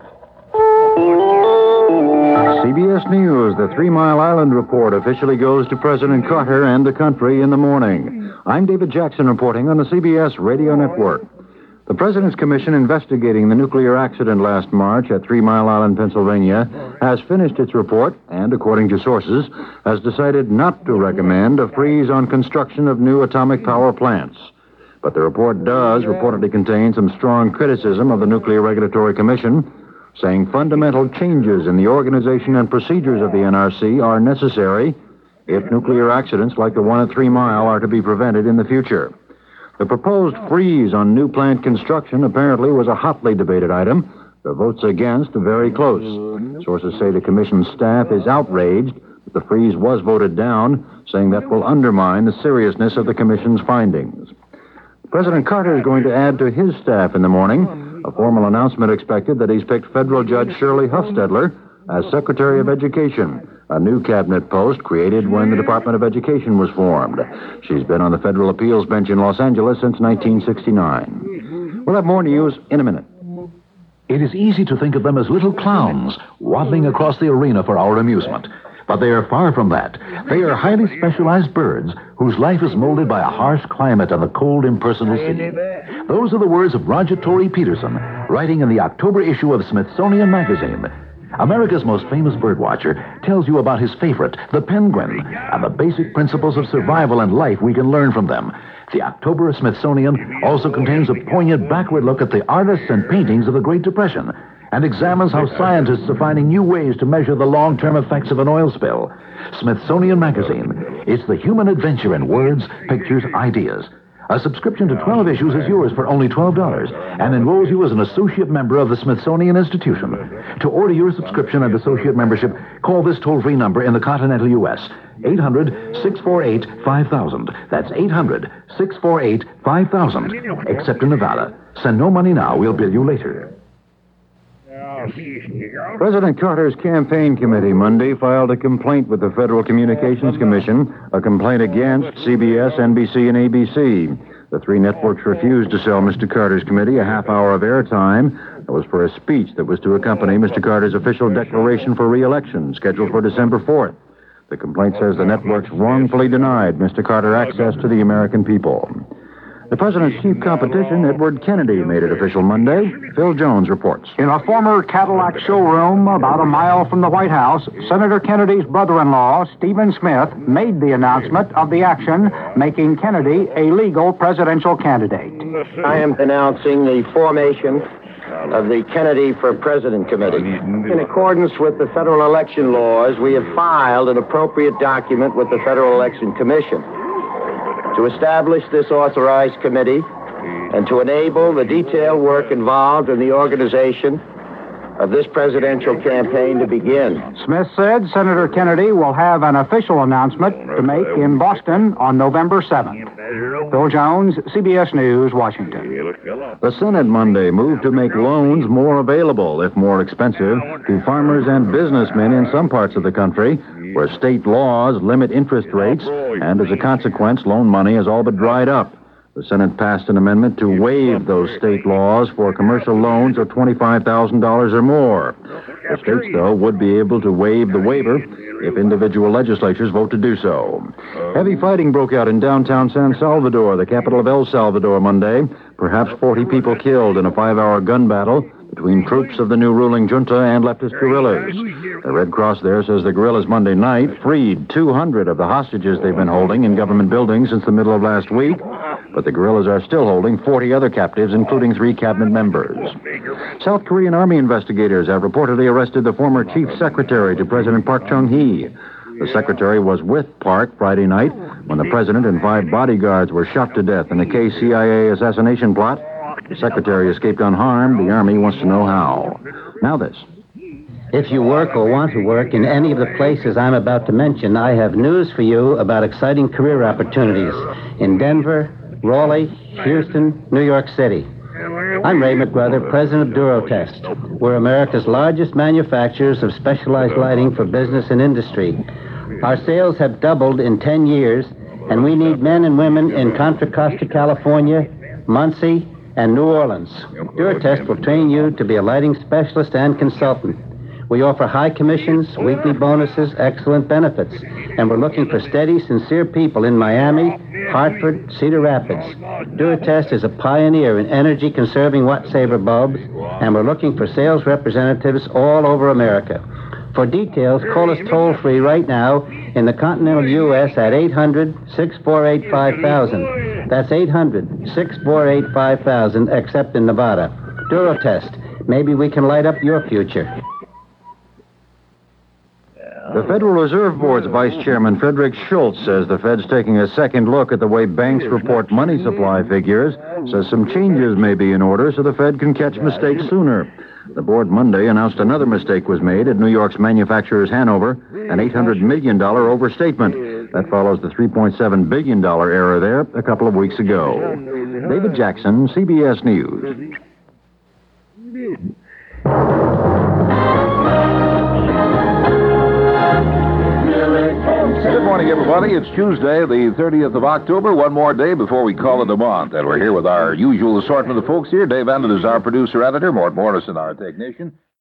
C B S News, the Three Mile Island report officially goes to President Carter and the country in the morning. I'm David Jackson reporting on the C B S Radio Network. The President's Commission investigating the nuclear accident last March at Three Mile Island, Pennsylvania, has finished its report and, according to sources, has decided not to recommend a freeze on construction of new atomic power plants. But the report does reportedly contain some strong criticism of the Nuclear Regulatory Commission, saying fundamental changes in the organization and procedures of the N R C are necessary if nuclear accidents like the one at Three Mile are to be prevented in the future. The proposed freeze on new plant construction apparently was a hotly debated item. The votes against are very close. Sources say the commission's staff is outraged The freeze was voted down, saying that will undermine the seriousness of the commission's findings. President Carter is going to add to his staff in the morning. A formal announcement expected that he's picked federal judge Shirley Hufstedler as Secretary of Education, a new cabinet post created when the Department of Education was formed. She's been on the federal appeals bench in Los Angeles since nineteen sixty-nine. We'll have more news in a minute. It is easy to think of them as little clowns waddling across the arena for our amusement. But they are far from that. They are highly specialized birds whose life is molded by a harsh climate and the cold, impersonal sea. Those are the words of Roger Torrey Peterson, writing in the October issue of Smithsonian Magazine. America's most famous birdwatcher tells you about his favorite, the penguin, and the basic principles of survival and life we can learn from them. The October Smithsonian also contains a poignant backward look at the artists and paintings of the Great Depression and examines how scientists are finding new ways to measure the long-term effects of an oil spill. Smithsonian Magazine. It's the human adventure in words, pictures, ideas. A subscription to twelve issues is yours for only twelve dollars and enrolls you as an associate member of the Smithsonian Institution. To order your subscription and associate membership, call this toll-free number in the continental U S, eight hundred, six four eight, five thousand. That's eight hundred, six four eight, five thousand. Except in Nevada. Send no money now. We'll bill you later. President Carter's campaign committee Monday filed a complaint with the Federal Communications Commission, a complaint against C B S, N B C, and A B C. The three networks refused to sell Mister Carter's committee a half hour of airtime. It was for a speech that was to accompany Mister Carter's official declaration for re-election, scheduled for December fourth. The complaint says the networks wrongfully denied Mister Carter access to the American people. The president's chief competition, Edward Kennedy, made it official Monday. Phil Jones reports. In a former Cadillac showroom about a mile from the White House, Senator Kennedy's brother-in-law, Stephen Smith, made the announcement of the action making Kennedy a legal presidential candidate. I am announcing the formation of the Kennedy for President Committee. In accordance with the federal election laws, we have filed an appropriate document with the Federal Election Commission to establish this authorized committee and to enable the detailed work involved in the organization of this presidential campaign to begin. Smith said Senator Kennedy will have an official announcement to make in Boston on November seventh. Phil Jones, C B S News, Washington. The Senate Monday moved to make loans more available, if more expensive, to farmers and businessmen in some parts of the country where state laws limit interest rates, and as a consequence, loan money has all but dried up. The Senate passed an amendment to waive those state laws for commercial loans of twenty-five thousand dollars or more. The states, though, would be able to waive the waiver if individual legislatures vote to do so. Heavy fighting broke out in downtown San Salvador, the capital of El Salvador, Monday. Perhaps forty people killed in a five-hour gun battle between troops of the new ruling junta and leftist guerrillas. The Red Cross there says the guerrillas Monday night freed two hundred of the hostages they've been holding in government buildings since the middle of last week, but the guerrillas are still holding forty other captives, including three cabinet members. South Korean Army investigators have reportedly arrested the former chief secretary to President Park Chung-hee. The secretary was with Park Friday night when the president and five bodyguards were shot to death in a K C I A assassination plot. The secretary escaped unharmed. The Army wants to know how. Now this. If you work or want to work in any of the places I'm about to mention, I have news for you about exciting career opportunities in Denver, Raleigh, Houston, New York City. I'm Ray McBrother, president of Durotest. We're America's largest manufacturers of specialized lighting for business and industry. Our sales have doubled in ten years, and we need men and women in Contra Costa, California, Muncie, and New Orleans. Durotest will train you to be a lighting specialist and consultant. We offer high commissions, weekly bonuses, excellent benefits, and we're looking for steady, sincere people in Miami, Hartford, Cedar Rapids. Durotest is a pioneer in energy-conserving watt-saver bulbs, and we're looking for sales representatives all over America. For details, call us toll-free right now in the continental U S at eight hundred, six four eight, five thousand. That's eight hundred, six four eight, five thousand, except in Nevada. Durotest. Maybe we can light up your future. The Federal Reserve Board's Vice Chairman Frederick Schultz says the Fed's taking a second look at the way banks report money supply figures, says some changes may be in order so the Fed can catch mistakes sooner. The board Monday announced another mistake was made at New York's Manufacturers Hanover, an eight hundred million dollars overstatement. That follows the three point seven billion dollars error there a couple of weeks ago. David Jackson, C B S News. Good morning, everybody. It's Tuesday, the thirtieth of October. One more day before we call it a month. And we're here with our usual assortment of folks here. Dave Emmett is our producer-editor. Mort Morrison, our technician.